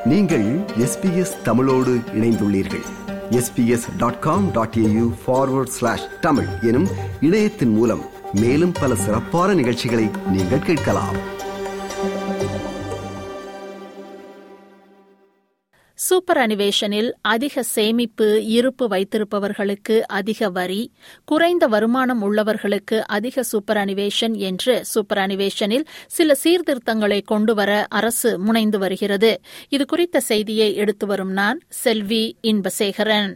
நீங்கள் SBS தமிழோடு இணைந்துள்ளீர்கள். sbs.com.au/tamil எனும் இணையத்தின் மூலம் மேலும் பல சிறப்பான நிகழ்ச்சிகளை நீங்கள் கேட்கலாம். சூப்பர் அனிவேஷனில் அதிக சேமிப்பு இருப்பு வைத்திருப்பவர்களுக்கு அதிக வரி, குறைந்த வருமானம் உள்ளவர்களுக்கு அதிக சூப்பர் அனிவேஷன் என்று சூப்பர் அனிவேஷனில் சில சீர்திருத்தங்களை கொண்டுவர அரசு முனைந்து வருகிறது. இது குறித்த செய்தியை எடுத்து வரும் நான் செல்வி இன்பசேகரன்.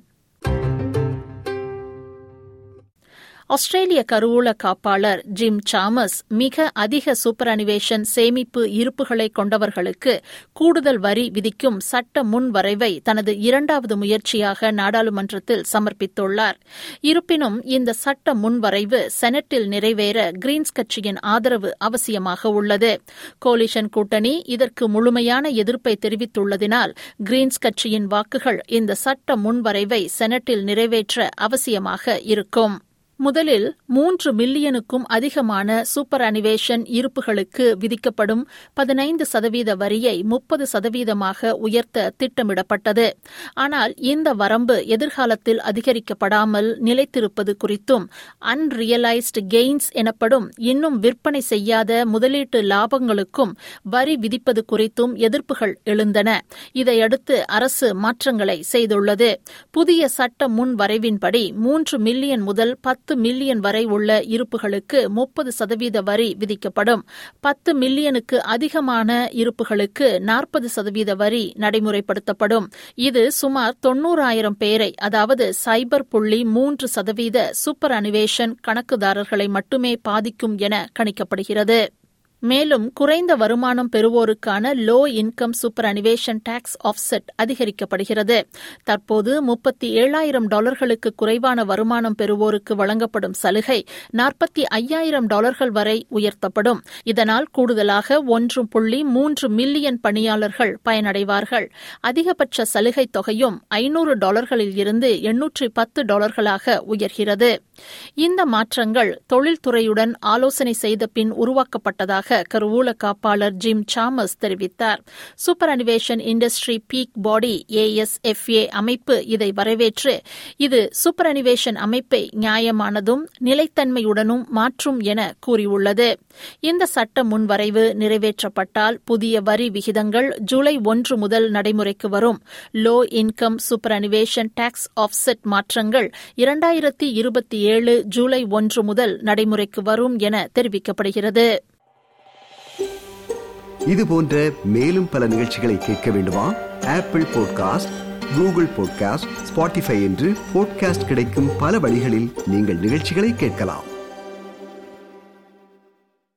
ஆஸ்திரேலிய கருவூல காப்பாளர் ஜிம் சாமஸ் மிக அதிக சூப்பர் அனிவேஷன் சேமிப்பு இருப்புகளை கொண்டவர்களுக்கு கூடுதல் வரி விதிக்கும் சட்ட முன்வரைவை தனது 2வது முயற்சியாக நாடாளுமன்றத்தில் சமர்ப்பித்துள்ளார். இருப்பினும் இந்த சட்ட முன்வரைவு செனட்டில் நிறைவேற கிரீன்ஸ் கட்சியின் ஆதரவு அவசியமாக உள்ளது. கோலிஷன் கூட்டணி இதற்கு முழுமையான எதிர்ப்பை தெரிவித்துள்ளதினால் கிரீன்ஸ் கட்சியின் வாக்குகள் இந்த சட்ட முன்வரைவை செனட்டில் நிறைவேற்ற அவசியமாக இருக்கும். முதலில் 3 மில்லியனுக்கும் அதிகமான சூப்பர் அனிவேஷன் இருப்புகளுக்கு விதிக்கப்படும் 15% வரியை 30% உயர்த்த திட்டமிடப்பட்டது. ஆனால் இந்த வரம்பு எதிர்காலத்தில் அதிகரிக்கப்படாமல் நிலைத்திருப்பது குறித்தும் அன்ரியலைஸ்டு கெய்ன்ஸ் எனப்படும் இன்னும் விற்பனை செய்யாத முதலீட்டு லாபங்களுக்கும் வரி விதிப்பது குறித்தும் எதிர்ப்புகள் எழுந்தன. இதையடுத்து அரசு மாற்றங்களை செய்துள்ளது. புதிய சட்ட முன் வரைவின்படி 3 மில்லியன் முதல் 10 மில்லியன் வரை உள்ள இருப்புகளுக்கு 30% வரி விதிக்கப்படும். 10 மில்லியனுக்கு அதிகமான இருப்புகளுக்கு 40% வரி நடைமுறைப்படுத்தப்படும். இது சுமார் 90,000 பேரை, அதாவது 0.3% சூப்பர் அனிவேஷன் கணக்குதாரர்களை மட்டுமே பாதிக்கும் என கணிக்கப்படுகிறது. மேலும் குறைந்த வருமானம் பெறுவோருக்கான low income superannuation tax offset அதிகரிக்கப்படுகிறது. தற்போது $37,000 குறைவான வருமானம் பெறுவோருக்கு வழங்கப்படும் சலுகை $45,000 வரை உயர்த்தப்படும். இதனால் கூடுதலாக 1.3 மில்லியன் பணியாளர்கள் பயனடைவார்கள். அதிகபட்ச சலுகை தொகையும் $500 இருந்து $810 உயர்கிறது. இந்த மாற்றங்கள் தொழில்துறையுடன் ஆலோசனை செய்த பின் உருவாக்கப்பட்டதாக கருவூல காப்பாளர் ஜிம் சாமஸ் தெரிவித்தார். Superannuation industry peak body ASFA அமைப்பு இதை வரவேற்று இது சூப்பர் அனிவேஷன் அமைப்பை நியாயமானதும் நிலைத்தன்மையுடனும் மாற்றும் என கூறியுள்ளது. இந்த சட்ட முன்வரைவு நிறைவேற்றப்பட்டால் புதிய வரி விகிதங்கள் ஜூலை 1 முதல் நடைமுறைக்கு வரும். Low income superannuation tax offset மாற்றங்கள் 2027 ஜூலை 1 முதல் நடைமுறைக்கு வரும் என தெரிவிக்கப்படுகிறது. இது போன்ற மேலும் பல நிகழ்ச்சிகளை கேட்க வேண்டுமா? Apple podcast, Google podcast, Spotify என்று பாட்காஸ்ட் கிடைக்கும் பல வழிகளில் நீங்கள் நிகழ்ச்சிகளை கேட்கலாம்.